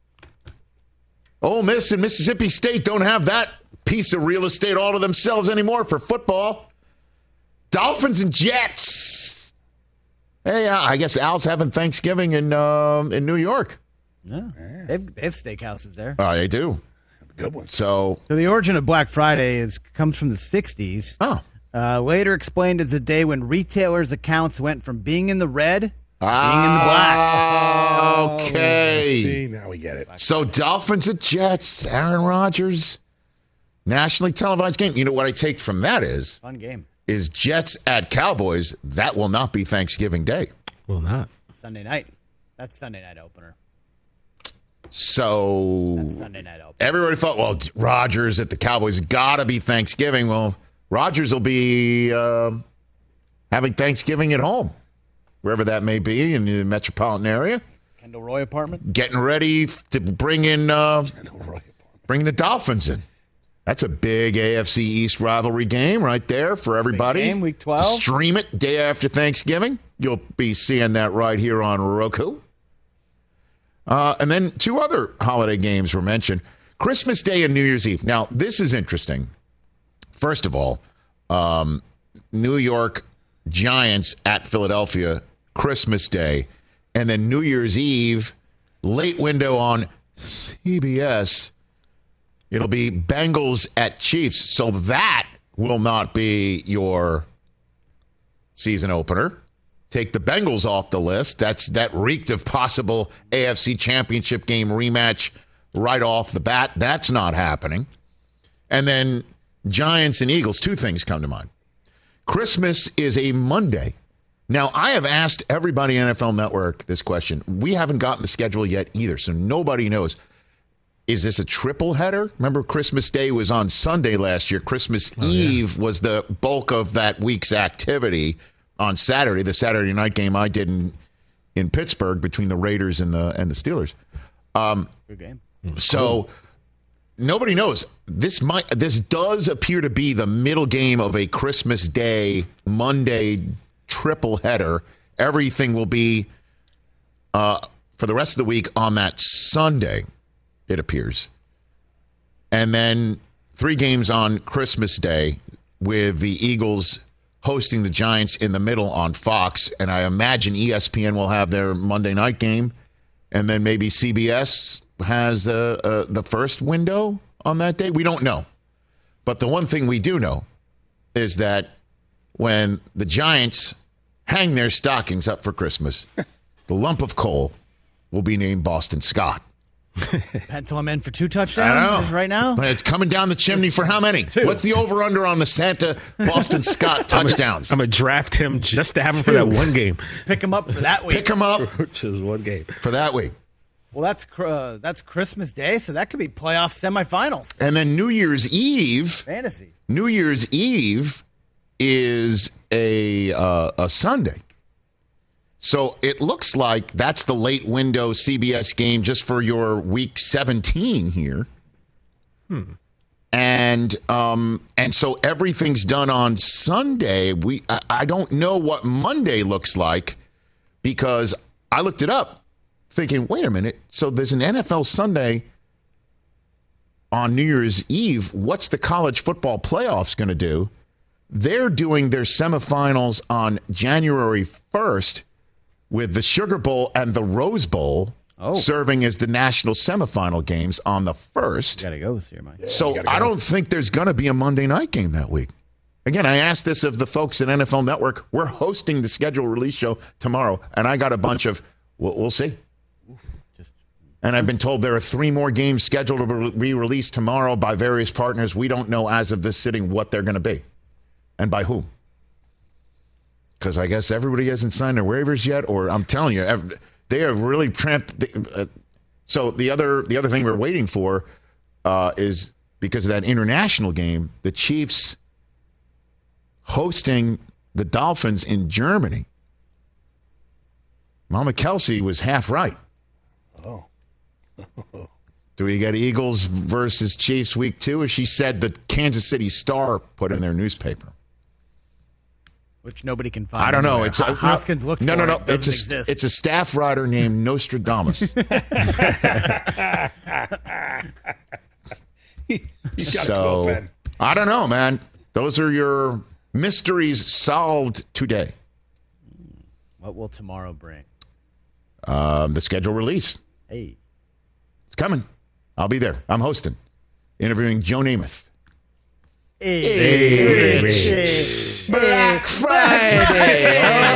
Speaker 3: Ole Miss and Mississippi State don't have that piece of real estate all to themselves anymore for football. Dolphins and Jets. Hey, uh, I guess Al's having Thanksgiving in um, in New York.
Speaker 5: Yeah. They have, they have steakhouses there.
Speaker 3: Oh, they do.
Speaker 8: Good one.
Speaker 3: So,
Speaker 5: So the origin of Black Friday is comes from the sixties.
Speaker 3: oh,
Speaker 5: Uh, later explained as a day when retailers' accounts went from being in the red to
Speaker 3: ah,
Speaker 5: being in the black.
Speaker 3: Okay.
Speaker 8: See, now we get it.
Speaker 3: So Dolphins at Jets, Aaron Rodgers, nationally televised game. You know what I take from that is
Speaker 5: Fun game.
Speaker 3: is Jets at Cowboys. That will not be Thanksgiving Day.
Speaker 6: Well, not.
Speaker 5: Sunday night. That's Sunday night opener.
Speaker 3: So
Speaker 5: That's Sunday night opener.
Speaker 3: everybody thought, well, Rodgers at the Cowboys got to be Thanksgiving. Well, Rodgers will be uh, having Thanksgiving at home, wherever that may be in the metropolitan area.
Speaker 5: Kendall Roy apartment.
Speaker 3: Getting ready to bring in uh, bring the Dolphins in. That's a big A F C East rivalry game right there for everybody.
Speaker 5: Big game, week twelve.
Speaker 3: To stream it day after Thanksgiving. You'll be seeing that right here on Roku. Uh, and then two other holiday games were mentioned. Christmas Day and New Year's Eve. Now, this is interesting. First of all, um, New York Giants at Philadelphia, Christmas Day. And then New Year's Eve, late window on C B S, It'll be Bengals at Chiefs. So that will not be your season opener. Take the Bengals off the list. That's that reeked of possible A F C Championship game rematch right off the bat. That's not happening. And then Giants and Eagles, two things come to mind. Christmas is a Monday. Now, I have asked everybody in N F L Network this question. We haven't gotten the schedule yet either, so nobody knows. Is this a triple header? Remember, Christmas Day was on Sunday last year. Christmas oh, Eve yeah. was the bulk of that week's activity on Saturday, the Saturday night game I did in, in Pittsburgh between the Raiders and the and the Steelers. Um,
Speaker 5: Good game.
Speaker 3: So
Speaker 5: cool.
Speaker 3: Nobody knows. This might this does appear to be the middle game of a Christmas Day Monday triple header. Everything will be uh, for the rest of the week on that Sunday, it appears. And then three games on Christmas Day with the Eagles hosting the Giants in the middle on Fox. And I imagine E S P N will have their Monday night game. And then maybe C B S has uh, uh, the first window on that day. We don't know. But the one thing we do know is that when the Giants hang their stockings up for Christmas, the lump of coal will be named Boston Scott.
Speaker 5: Pencil him in for two touchdowns right now?
Speaker 3: It's coming down the chimney for how many?
Speaker 5: Two.
Speaker 3: What's the over-under on the Santa Boston Scott touchdowns?
Speaker 6: I'm going to draft him just to have him for that one game.
Speaker 5: Pick him up for that week.
Speaker 3: Pick him up.
Speaker 6: Just one game.
Speaker 3: For that week.
Speaker 5: Well, that's uh, that's Christmas Day, so that could be playoff semifinals.
Speaker 3: And then New Year's Eve.
Speaker 5: Fantasy.
Speaker 3: New Year's Eve is a uh, a Sunday. So it looks like that's the late window C B S game just for your week seventeen here.
Speaker 6: Hmm.
Speaker 3: And um, and so everything's done on Sunday. We I, I don't know what Monday looks like because I looked it up thinking, wait a minute. So there's an N F L Sunday on New Year's Eve. What's the college football playoffs going to do? They're doing their semifinals on January first. With the Sugar Bowl and the Rose Bowl oh. serving as the national semifinal games on the first.
Speaker 5: Got to go this year, Mike.
Speaker 3: Yeah, so
Speaker 8: go.
Speaker 3: I don't think there's going to be a Monday night game that week. Again, I asked this of the folks at N F L Network. We're hosting the schedule release show tomorrow, and I got a bunch of, we'll, we'll see.
Speaker 5: Just,
Speaker 3: and I've been told there are three more games scheduled to be released tomorrow by various partners. We don't know as of this sitting what they're going to be and by whom. Because I guess everybody hasn't signed their waivers yet, or I'm telling you, they have really tramped. The, uh, so the other the other thing we're waiting for uh, is because of that international game, the Chiefs hosting the Dolphins in Germany. Mama Kelsey was half right.
Speaker 8: Oh.
Speaker 3: Do we get Eagles versus Chiefs week two? As she said, the Kansas City Star put in their newspaper.
Speaker 5: Which nobody can find.
Speaker 3: I don't know.
Speaker 5: Anywhere.
Speaker 3: It's a,
Speaker 5: Hoskins looks
Speaker 3: no,
Speaker 5: for
Speaker 3: no, no.
Speaker 5: it. It
Speaker 3: It's a
Speaker 5: exist.
Speaker 3: it's a staff writer named Nostradamus.
Speaker 8: He's got
Speaker 3: so,
Speaker 8: a quill pen.
Speaker 3: I don't know, man. Those are your mysteries solved today.
Speaker 5: What will tomorrow bring?
Speaker 3: Um, the schedule release.
Speaker 5: Hey,
Speaker 3: it's coming. I'll be there. I'm hosting, interviewing Joe Namath.
Speaker 5: Hey,
Speaker 3: hey,
Speaker 5: Rich.
Speaker 3: Hey. Black Friday.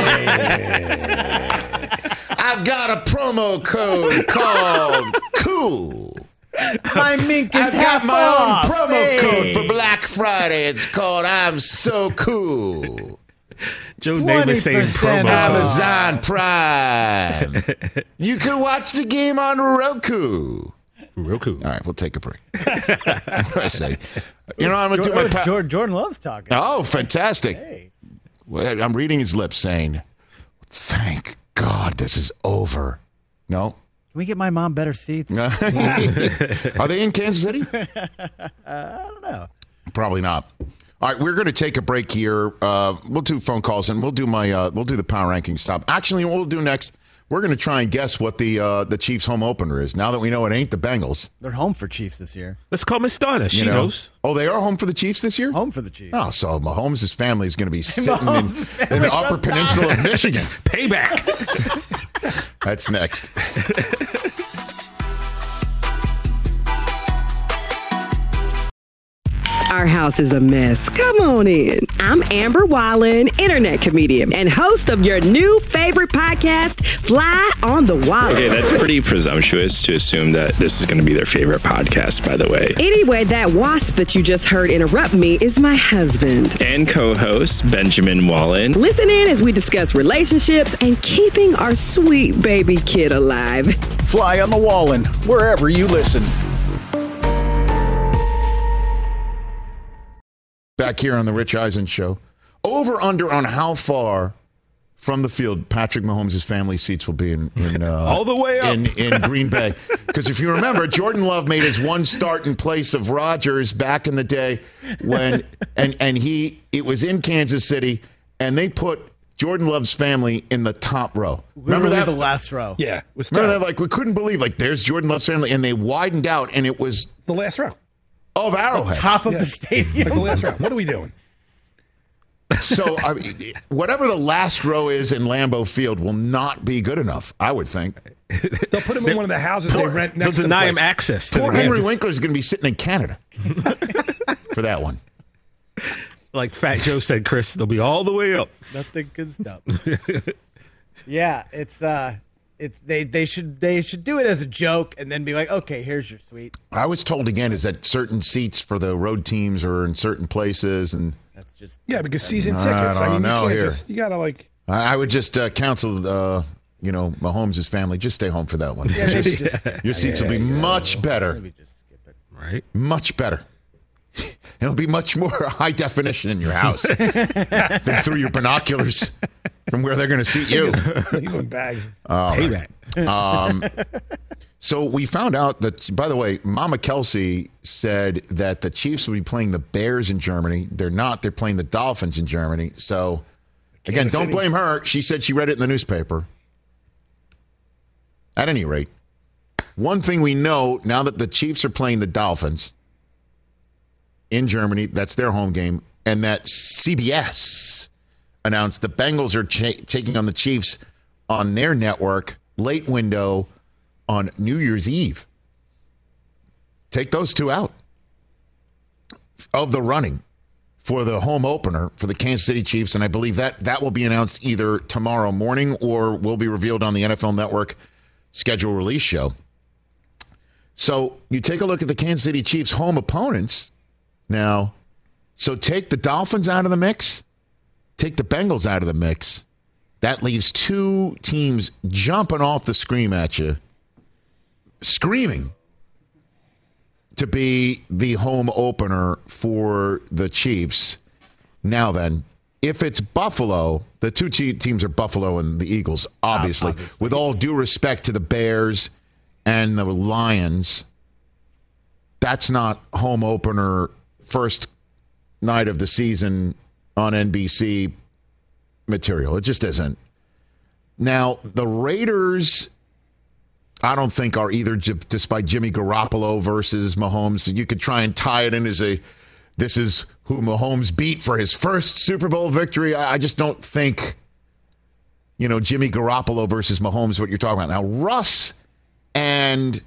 Speaker 3: I've got a promo code called Cool.
Speaker 5: My mink is
Speaker 3: I've
Speaker 5: half
Speaker 3: got my
Speaker 5: off.
Speaker 3: own promo
Speaker 5: Hey.
Speaker 3: code for Black Friday. It's called I'm So Cool.
Speaker 6: Joe Namath saying promo code.
Speaker 3: Amazon Prime. You can watch the game on Roku.
Speaker 6: Roku.
Speaker 3: All right, we'll take a break. I say, you know, I'm gonna do my pa-
Speaker 5: Jordan, Jordan loves talking.
Speaker 3: Oh, fantastic!
Speaker 5: Hey.
Speaker 3: Well, I'm reading his lips, saying, "Thank God this is over." No.
Speaker 5: Can we get my mom better seats?
Speaker 3: Are they in Kansas City?
Speaker 5: uh, I don't know.
Speaker 3: Probably not. All right, we're going to take a break here. Uh, we'll do phone calls and we'll do my uh, we'll do the power ranking stop. Actually, what we'll do next, we're going to try and guess what the uh, the Chiefs' home opener is. Now that we know it ain't the Bengals,
Speaker 5: they're home for Chiefs this year.
Speaker 6: Let's call Miss Donna. She
Speaker 3: you know?
Speaker 6: knows.
Speaker 3: Oh, they are home for the Chiefs this year.
Speaker 5: Home for the Chiefs.
Speaker 3: Oh, so Mahomes' family is going to be sitting in, in the Upper
Speaker 5: up
Speaker 3: Peninsula of Michigan.
Speaker 6: Payback.
Speaker 3: That's next.
Speaker 15: our house is a mess. Come on in. I'm Amber Wallen, internet comedian and host of your new favorite podcast, Fly on the Wall.
Speaker 16: Okay, that's pretty presumptuous to assume that this is going to be their favorite podcast, by the way.
Speaker 15: Anyway, that wasp that you just heard interrupt me is my husband.
Speaker 16: And co-host, Benjamin Wallen.
Speaker 15: Listen in as we discuss relationships and keeping our sweet baby kid alive.
Speaker 17: Fly on the Wallen, wherever you listen.
Speaker 3: Back here on the Rich Eisen Show. Over under on how far from the field Patrick Mahomes' family seats will be in, in uh,
Speaker 6: all the way up
Speaker 3: in, in Green Bay. Because if you remember, Jordan Love made his one start in place of Rodgers back in the day when and and he it was in Kansas City, and they put Jordan Love's family in the top row. Remember
Speaker 5: Literally
Speaker 3: that?
Speaker 5: the last row.
Speaker 8: Yeah. It was
Speaker 3: Remember that? Like, we couldn't believe, like, there's Jordan Love's family, and they widened out, and it was
Speaker 8: the last row
Speaker 3: of Arrowhead.
Speaker 5: Top of
Speaker 8: Yeah.
Speaker 5: the stadium.
Speaker 8: Like the last row. What are we doing?
Speaker 3: So, I mean, whatever the last row is in Lambeau Field will not be good enough, I would think.
Speaker 8: They'll put him in one of the houses
Speaker 3: Poor-
Speaker 8: they rent
Speaker 6: They'll
Speaker 8: next to the
Speaker 6: deny him
Speaker 8: place.
Speaker 6: access to
Speaker 3: Poor
Speaker 6: the
Speaker 3: Henry
Speaker 6: games.
Speaker 3: Winkler is going to be sitting in Canada for that one.
Speaker 6: Like Fat Joe said, Chris, they'll be all the way up.
Speaker 5: Nothing can stop. Yeah, it's uh, it's they they should they should do it as a joke and then be like, okay, here's your suite.
Speaker 3: I was told again is that certain seats for the road teams are in certain places, and
Speaker 5: That's just
Speaker 8: Yeah, because season
Speaker 3: I
Speaker 8: tickets. I,
Speaker 3: don't
Speaker 8: mean,
Speaker 3: know
Speaker 8: you can't
Speaker 3: here.
Speaker 8: just, you gotta like.
Speaker 3: I I would just uh, counsel, uh, you know, Mahomes' family, just stay home for that one.
Speaker 5: Yeah, maybe just
Speaker 3: Your seats will be much better.
Speaker 5: maybe just skip it.
Speaker 6: Right?
Speaker 3: Much better. It'll be much more high definition in your house than through your binoculars from where they're going to seat you.
Speaker 8: Leave them bags.
Speaker 3: All
Speaker 6: Pay
Speaker 3: right.
Speaker 6: that.
Speaker 3: Um, so we found out that, by the way, Mama Kelsey said that the Chiefs will be playing the Bears in Germany. They're not. They're playing the Dolphins in Germany. So, again,
Speaker 8: Kansas
Speaker 3: don't
Speaker 8: City.
Speaker 3: blame her. She said she read it in the newspaper. At any rate, one thing we know now that the Chiefs are playing the Dolphins in Germany, that's their home game, and that C B S announced the Bengals are cha- taking on the Chiefs on their network late window on New Year's Eve. Take those two out of the running for the home opener for the Kansas City Chiefs, and I believe that that will be announced either tomorrow morning or will be revealed on the N F L Network schedule release show. So you take a look at the Kansas City Chiefs' home opponents now. So take the Dolphins out of the mix, take the Bengals out of the mix. That leaves two teams jumping off the screen at you, screaming to be the home opener for the Chiefs. Now then, if it's Buffalo, the two te- teams are Buffalo and the Eagles, obviously.
Speaker 5: Obviously.
Speaker 3: With all due respect to the Bears and the Lions, that's not home opener first night of the season on N B C material. It just isn't. Now, the Raiders, I don't think are either, j- despite Jimmy Garoppolo versus Mahomes. You could try and tie it in as a, this is who Mahomes beat for his first Super Bowl victory. I, I just don't think, you know, Jimmy Garoppolo versus Mahomes, what you're talking about. Now, Russ and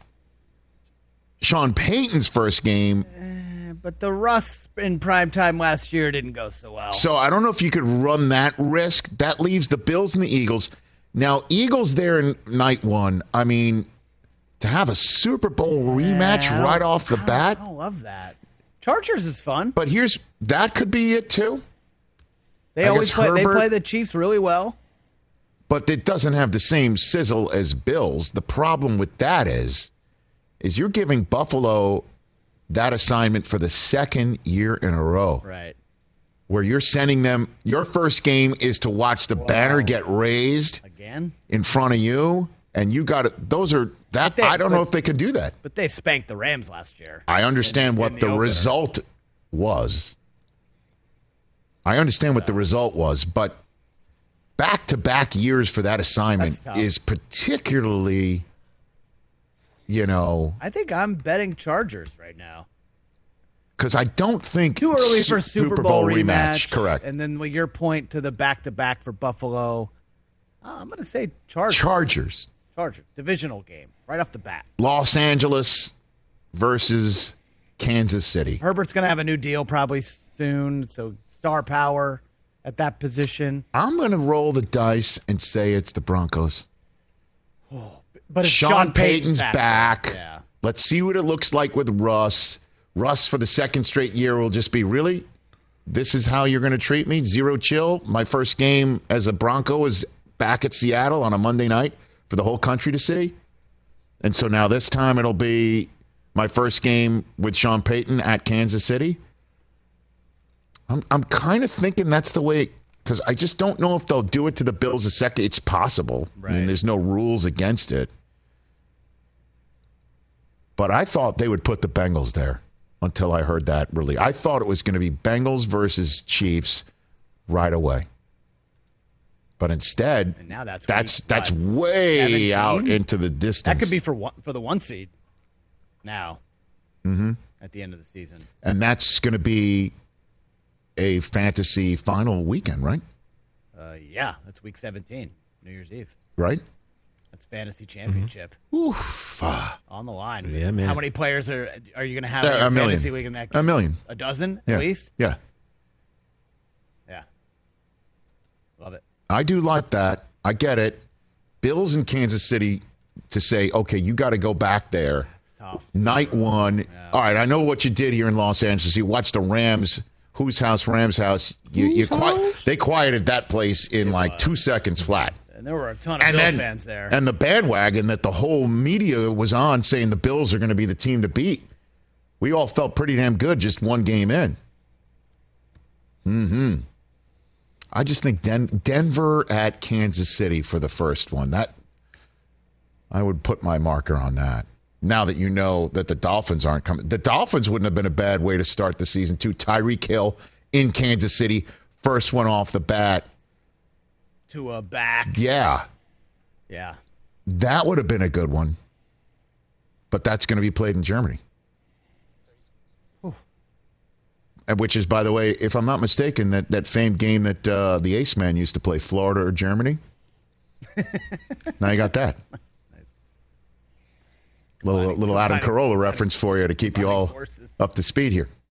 Speaker 3: Sean Payton's first game.
Speaker 5: But the Russ in prime time last year didn't go so well.
Speaker 3: So I don't know if you could run that risk. That leaves the Bills and the Eagles. Now, Eagles there in night one. I mean, to have a Super Bowl rematch
Speaker 5: Yeah, I
Speaker 3: right
Speaker 5: don't-
Speaker 3: off the
Speaker 5: I don't-
Speaker 3: bat.
Speaker 5: I don't love that. Chargers is fun.
Speaker 3: But here's, that could be it too.
Speaker 5: They
Speaker 3: I
Speaker 5: always
Speaker 3: guess
Speaker 5: play. They
Speaker 3: Herbert-
Speaker 5: play the Chiefs really well.
Speaker 3: But it doesn't have the same sizzle as Bills. The problem with that is, is you're giving Buffalo that assignment for the second year in a row.
Speaker 5: Right.
Speaker 3: Where you're sending them, your first game is to watch the banner get raised
Speaker 5: Again?
Speaker 3: in front of you, and you got it. Those are that.
Speaker 5: they-
Speaker 3: I don't know
Speaker 5: but-
Speaker 3: if they can do that.
Speaker 5: But they spanked the Rams last year.
Speaker 3: I understand
Speaker 5: in
Speaker 3: what
Speaker 5: the
Speaker 3: the,
Speaker 5: opener.
Speaker 3: result was. I understand what the result was, but back-to-back years for that assignment
Speaker 5: That's tough.
Speaker 3: is particularly, you know,
Speaker 5: I think I'm betting Chargers right now.
Speaker 3: because I don't think
Speaker 5: Too early
Speaker 3: Su-
Speaker 5: for Super Bowl, rematch.
Speaker 3: Correct.
Speaker 5: And then with your point to the back-to-back for Buffalo, uh, I'm going to say Chargers.
Speaker 3: Chargers,
Speaker 5: Chargers. Divisional game right off the bat.
Speaker 3: Los Angeles versus Kansas City.
Speaker 5: Herbert's going to have a new deal probably soon, so star power at that position.
Speaker 3: I'm going to roll the dice and say it's the Broncos.
Speaker 5: Oh, but it's
Speaker 3: Sean,
Speaker 5: Sean
Speaker 3: Payton's
Speaker 5: Payton
Speaker 3: back.
Speaker 5: Yeah.
Speaker 3: Let's see what it looks like with Russ. Russ for the second straight year will just be, really? This is how you're going to treat me? Zero chill? My first game as a Bronco is back at Seattle on a Monday night for the whole country to see? And so now this time it'll be my first game with Sean Payton at Kansas City. I'm I'm kind of thinking that's the way, because I just don't know if they'll do it to the Bills a second. It's possible.
Speaker 5: Right.
Speaker 3: I mean, there's no rules against it. But I thought they would put the Bengals there until I heard that really. I thought it was going to be Bengals versus Chiefs right away. But instead,
Speaker 5: and now that's
Speaker 3: that's
Speaker 5: week,
Speaker 3: that's
Speaker 5: what,
Speaker 3: way
Speaker 5: seventeen?
Speaker 3: Out into the distance.
Speaker 5: That could be for one, for the one seed now
Speaker 3: mm-hmm.
Speaker 5: at the end of the season.
Speaker 3: And that's going to be a fantasy final weekend, right?
Speaker 5: Uh, yeah, that's week seventeen, New Year's Eve.
Speaker 3: Right?
Speaker 5: That's fantasy championship.
Speaker 3: Mm-hmm. Oof.
Speaker 5: On the line.
Speaker 6: Yeah, man.
Speaker 5: How many players are are you going to have
Speaker 3: Uh,
Speaker 5: in your
Speaker 3: a million.
Speaker 5: fantasy league in that game?
Speaker 3: A million.
Speaker 5: A dozen
Speaker 3: Yeah.
Speaker 5: at least?
Speaker 3: Yeah.
Speaker 5: Yeah. Love it.
Speaker 3: I do like that. I get it. Bills in Kansas City to say, okay, you got to go back there.
Speaker 5: It's tough.
Speaker 3: Night one.
Speaker 5: Yeah.
Speaker 3: All right, I know what you did here in Los Angeles. You watched the Rams. Whose house? Rams house. You, you qui- They quieted that place in
Speaker 5: It
Speaker 3: like
Speaker 5: was.
Speaker 3: two seconds flat.
Speaker 5: And there were a ton of
Speaker 3: And
Speaker 5: Bills
Speaker 3: then,
Speaker 5: fans there.
Speaker 3: and the bandwagon that the whole media was on saying the Bills are going to be the team to beat. We all felt pretty damn good just one game in. Mm-hmm. I just think Den- Denver at Kansas City for the first one. That I would put my marker on that. Now that you know that the Dolphins aren't coming. The Dolphins wouldn't have been a bad way to start the season, too. Tyreek Hill in Kansas City. First one off the bat.
Speaker 5: To a back.
Speaker 3: Yeah.
Speaker 5: Yeah.
Speaker 3: That would have been a good one. But that's going to be played in Germany. And which is, by the way, if I'm not mistaken, that, that famed game that uh, the Ace Man used to play, Florida or Germany. Now you got that.
Speaker 5: Nice.
Speaker 3: Little, little Adam
Speaker 5: combining-
Speaker 3: Carolla reference for you to keep you all
Speaker 5: forces.
Speaker 3: up to speed here.